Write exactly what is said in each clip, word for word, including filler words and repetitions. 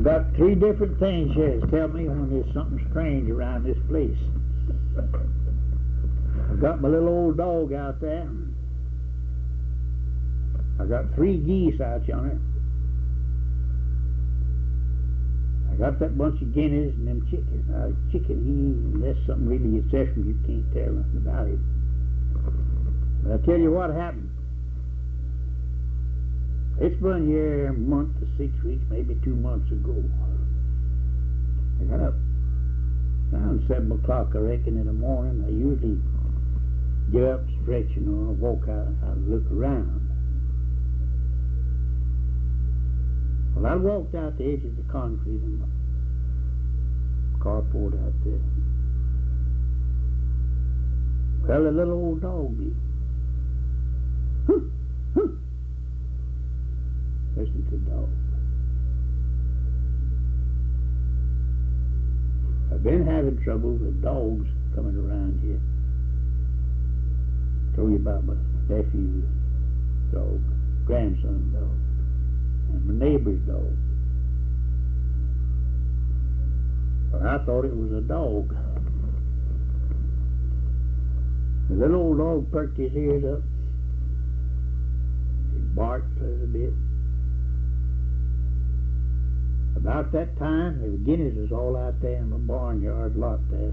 got three different things here that tell me when there's something strange around this place. I've got my little old dog out there. I got three geese out yonder. I got that bunch of guineas and them chickens. Now, chicken, he, unless something really exceptional, you can't tell nothing about it. But I tell you what happened. It's been here a month to six weeks, maybe two months ago. I got up around seven o'clock, I reckon, in the morning. I usually get up, stretch, you know, and walk out and look around. Well, I walked out the edge of the concrete in my carport out there. Well, the little old dog did. Huh, huh. Listen to the dog. I've been having trouble with dogs coming around here. I told you about my nephew's dog, grandson's dog, and my neighbor's dog. Well, I thought it was a dog. The little old dog perked his ears up. He barked a little bit. About that time, the guineas was all out there in the barnyard lot there.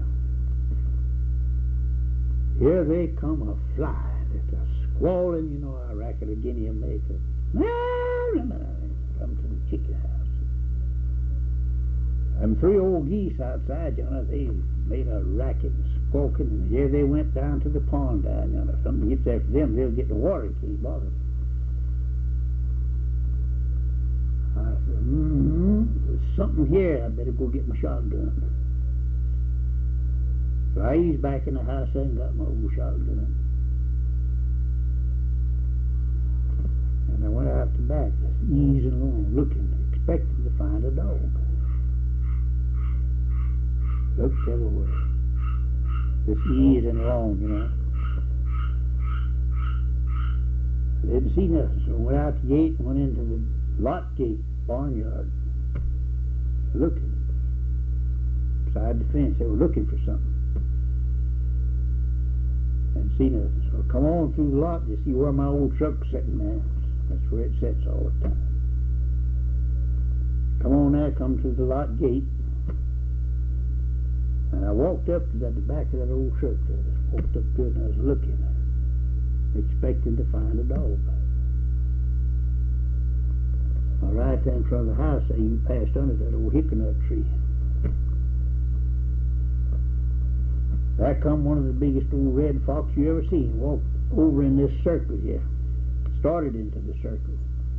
Here they come a flying, it's a squalling, you know, how racket a guinea will make it. Come to the chicken house. Them three old geese outside, you know, they made a racket and squawking, and here they went down to the pond down, you know. If something gets after them, they'll get the water, can't bother. I said, mm-hmm, there's something here. I better go get my shotgun. So I eased back in the house and got my old shotgun. And I went out the back, just easing along, looking, expecting to find a dog. Looked everywhere. Just easing along, you know. I didn't see nothing, so I went out the gate and went into the lot gate, barnyard, looking. Beside the fence, they were looking for something. And see nothing. So I come on through the lot, you see where my old truck's sitting there. That's where it sits all the time. Come on there, come to the lot gate. And I walked up to the back of that old truck there. I walked up to it and I was looking, expecting to find a dog. All right there in front of the house there, you passed under that old hickory tree. There come one of the biggest old red fox you ever seen, walked over in this circle here. Started into the circle.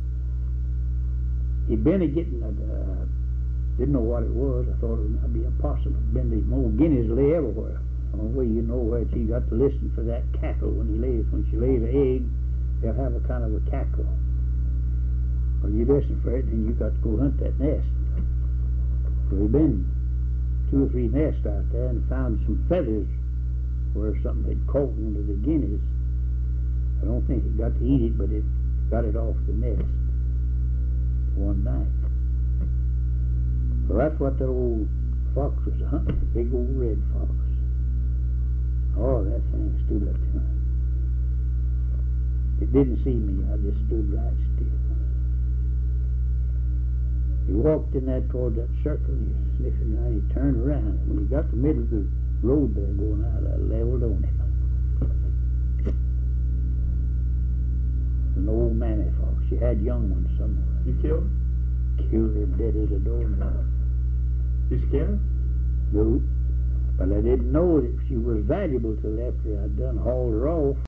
He'd been a getting a, uh, didn't know what it was. I thought it would not be impossible. Been these old guineas lay everywhere. The only way you know where it's, you got to listen for that cackle when he lays. When she lays an egg, they'll have a kind of a cackle. Well, you listen for it, and you got to go hunt that nest. So we've been two or three nests out there and found some feathers where something had caught one of the guineas. I don't think it got to eat it, but it got it off the nest one night. Well, that's what the old fox was hunting, the big old red fox. Oh, that thing stood up to him. It didn't see me, I just stood right still. He walked in there toward that circle, and he was sniffing around, he turned around. When he got to the middle of the road there going out, I leveled on him. An old mammy fox. She had young ones somewhere. You killed her? Killed her dead as a doornail. You scared her? No, but I didn't know that she was valuable till after I'd done hauled her off.